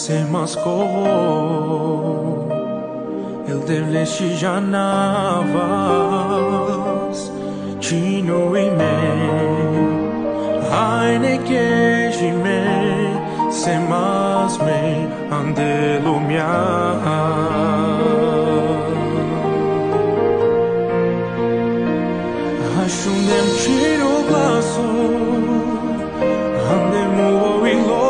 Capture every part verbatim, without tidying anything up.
se mascou, ele deve și janavas, cinu ime, haine me, se mas me ande lumea. Așundem cinu glasul, ande muovilo,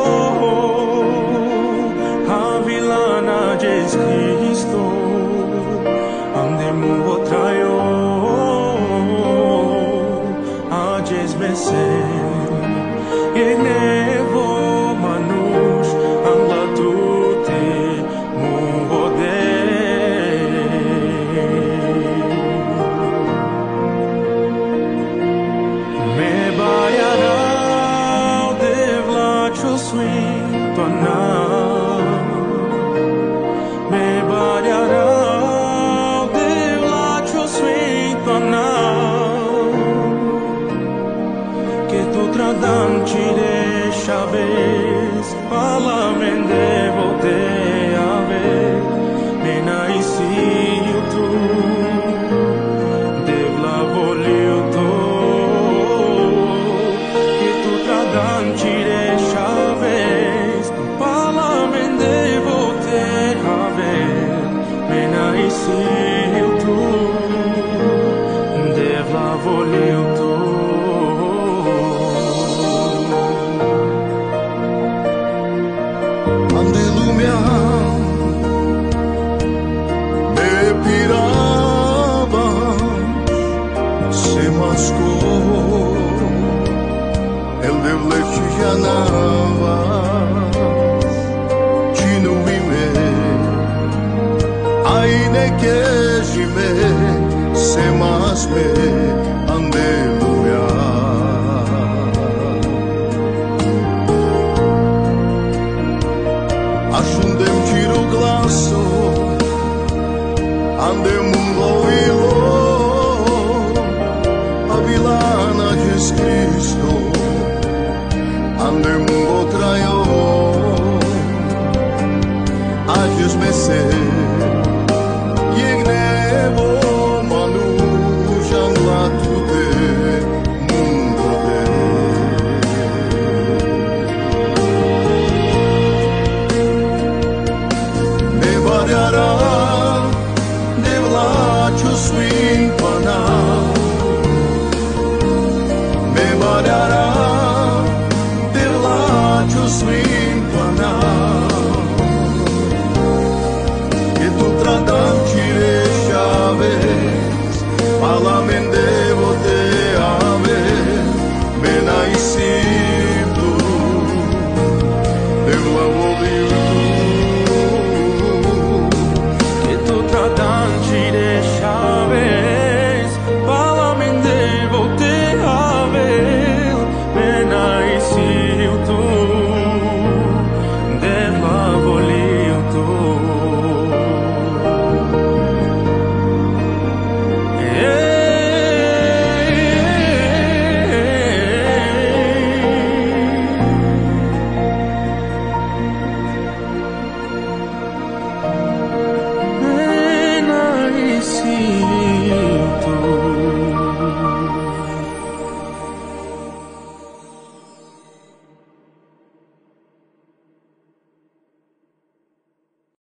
havilana Jesus Cristo, ande muo traio, a Jesus besen, e nevo manus, angla tute muo de. Me baiarau de vlacio sfânto me baiarau de vlacio sfânto que tu tradam cire chaves parlament de volte ave mena isiu tu de vla volio tu que tu tradam cire chaves parlament de volte ave mena isiu tu de vla volio tu. Ande lumea me pirava, se mascou, el de vlechi janava, cinu ime, aine me, se mas me, ande lumea. Așundem ciro glaso, andem un voilo,